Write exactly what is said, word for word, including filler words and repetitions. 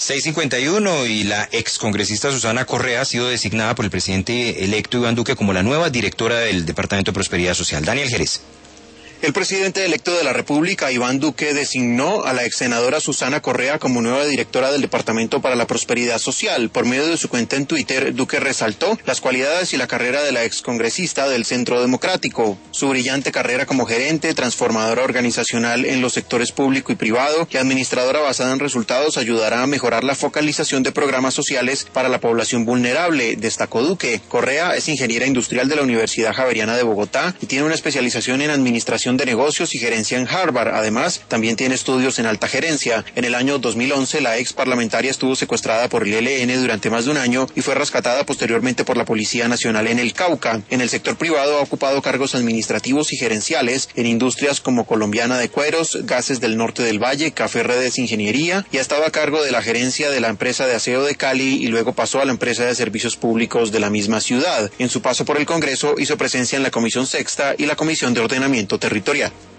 seis cincuenta y uno y la excongresista Susana Correa ha sido designada por el presidente electo Iván Duque como la nueva directora del Departamento de Prosperidad Social. Daniel Jerez. El presidente electo de la República, Iván Duque, designó a la ex senadora Susana Correa como nueva directora del Departamento para la Prosperidad Social. Por medio de su cuenta en Twitter, Duque resaltó las cualidades y la carrera de la excongresista del Centro Democrático. Su brillante carrera como gerente, transformadora organizacional en los sectores público y privado y administradora basada en resultados ayudará a mejorar la focalización de programas sociales para la población vulnerable, destacó Duque. Correa es ingeniera industrial de la Universidad Javeriana de Bogotá y tiene una especialización en administración de negocios y gerencia en Harvard. Además, también tiene estudios en alta gerencia. En el año dos mil once, la ex parlamentaria estuvo secuestrada por el E L N durante más de un año y fue rescatada posteriormente por la Policía Nacional en el Cauca. En el sector privado ha ocupado cargos administrativos y gerenciales en industrias como Colombiana de Cueros, Gases del Norte del Valle, Café Redes Ingeniería, y ha estado a cargo de la gerencia de la empresa de aseo de Cali y luego pasó a la empresa de servicios públicos de la misma ciudad. En su paso por el Congreso hizo presencia en la Comisión Sexta y la Comisión de Ordenamiento Territorial.